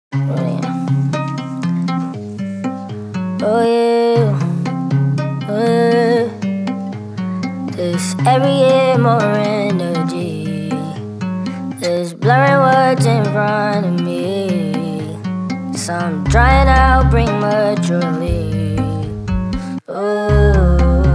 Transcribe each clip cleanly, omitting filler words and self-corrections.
Oh yeah, oh yeah, oh yeah. There's every year more energy. There's blurry words in front of me. Some drying out prematurely. Oh.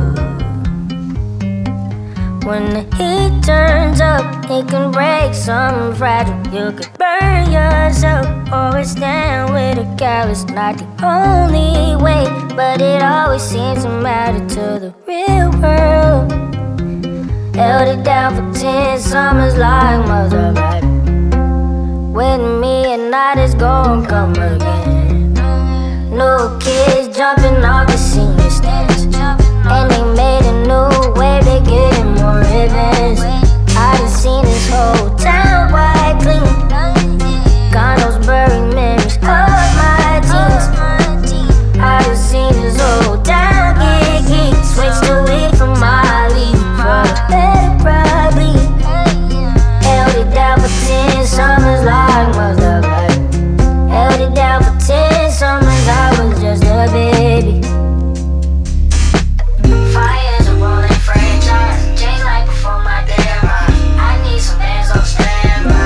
When the heat turns up, it can break something fragile. You could burn yourself or stand with a callous. Not the only way, but it always seems to matter to the real world. Held it down for 10 summers like mother back. With me and night is gonna come again. New kids jumping off the senior stands, and they made a new wave, they getting more ribbons. I done seen this whole town wide clean. Condos bury memories of my teens. I done seen this whole town get geek. Switch the week from my leave for the better probably. Held it down for 10 summers like mother back. Held it down for 10 summers, I was just a baby. Fires are rolling franchise, J's like before my damn eye. I need some bands on standby.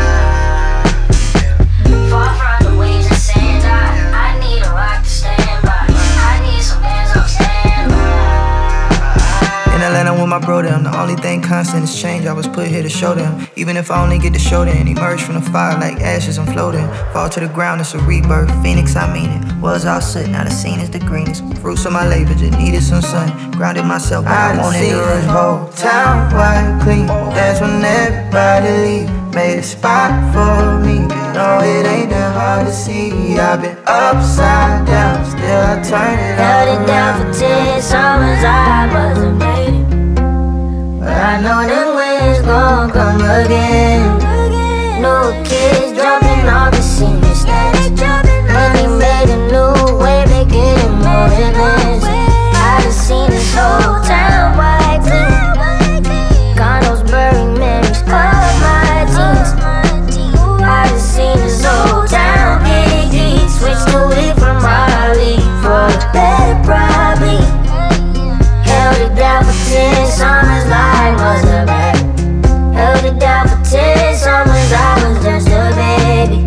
Far from the waves and sand, I need a rock to stand by. I need some bands on standby. In Atlanta with my bro them, the only thing constant is change. I was put here to show them. Even if I only get to show them, emerge from the fire like ashes, I'm floating. Fall to the ground, it's a rebirth. Phoenix, I mean it. Was all soot, now the scene is the greenest. Fruits of my labor, just needed some sun. Grounded myself, but I wanted to run whole town wide clean. That's when everybody leave. Made a spot for me. No, it ain't that hard to see. I've been upside down, still I turn it Held it down for 10 summers, I wasn't made it. But I know them winds gon' come again. New kids jumping off the senior stands, and they made a new wave, they getting more ribbons. I done seen this whole town wide clean. Condos bury memories of my teens. I done seen this whole town get geek. Switch the week from my league for the better probably. Held it down for 10 summers like mother back. Held it down for 10 summers, I was just a baby.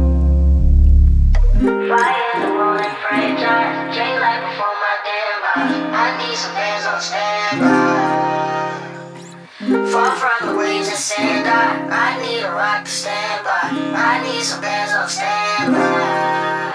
Fire rolling franchise, J like before my damn eye. I need some bands on standby. Far from the waves and sand, I need a rock to stand by. I need some bands on standby.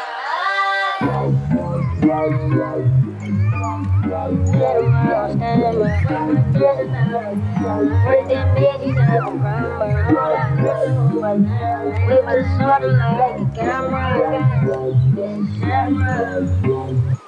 We was sorta like a camera.